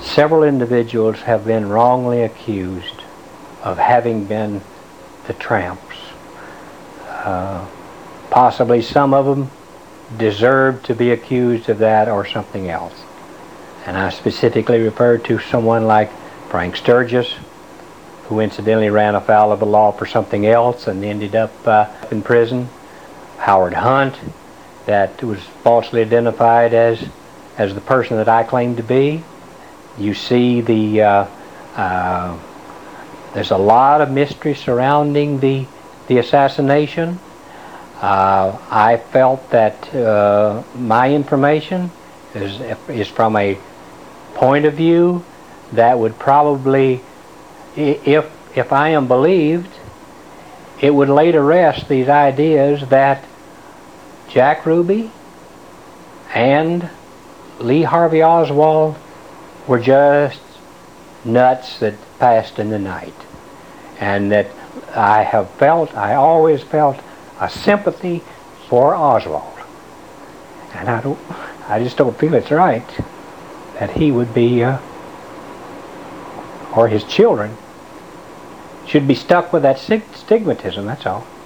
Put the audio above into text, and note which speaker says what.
Speaker 1: several individuals have been wrongly accused of having been the tramps. Possibly some of them deserved to be accused of that or something else. And I specifically refer to someone like Frank Sturgis, who incidentally ran afoul of the law for something else and ended up in prison. Howard Hunt, that was falsely identified as the person that I claim to be. You see there's a lot of mystery surrounding the assassination. I felt that my information is from a point of view that would probably, if I am believed, it would lay to rest these ideas that Jack Ruby and Lee Harvey Oswald were just nuts that passed in the night, and that I always felt a sympathy for Oswald, and I just don't feel it's right that he would be, or his children should be stuck with that stigmatism. That's all.